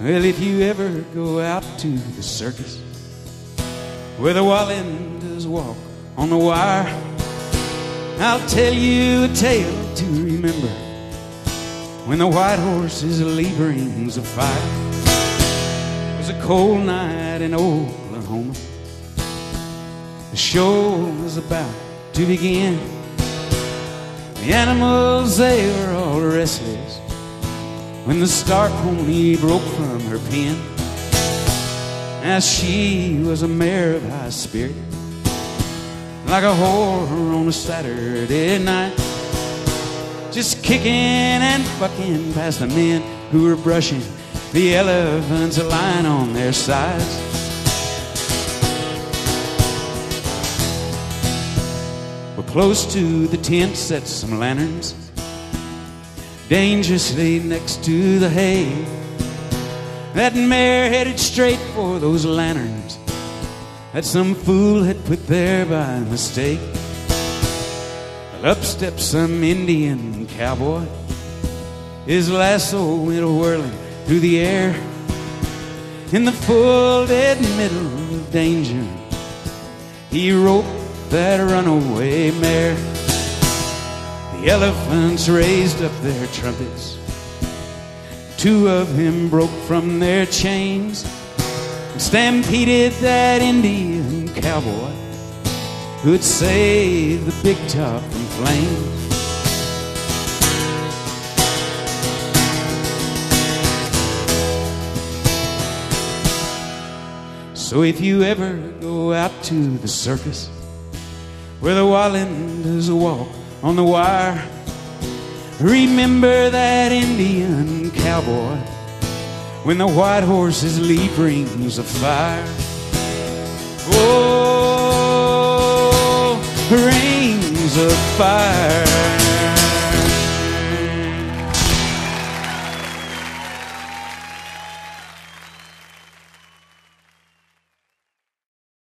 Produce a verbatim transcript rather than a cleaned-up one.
Well, if you ever go out to the circus where the Wallendas walk on the wire, I'll tell you a tale to remember when the white horse's lead rings of fire. It was a cold night in Oklahoma. The show was about to begin. The animals, they were all restless when the star pony broke from her pen. Now she was a mare of high spirit, like a whore on a Saturday night, just kicking and bucking past the men who were brushing the elephants lying on their sides. Well, close to the tent sat some lanterns, dangerously next to the hay. That mare headed straight for those lanterns that some fool had put there by mistake. Well, up steps some Indian cowboy. His lasso went whirling through the air. In the full dead middle of danger, he roped that runaway mare. The elephants raised up their trumpets. Two of them broke from their chains and stampeded that Indian cowboy who'd saved the big top from flames. So if you ever go out to the circus where the Wallendas walk on the wire, remember that Indian cowboy when the white horse's lead rings of fire. Oh,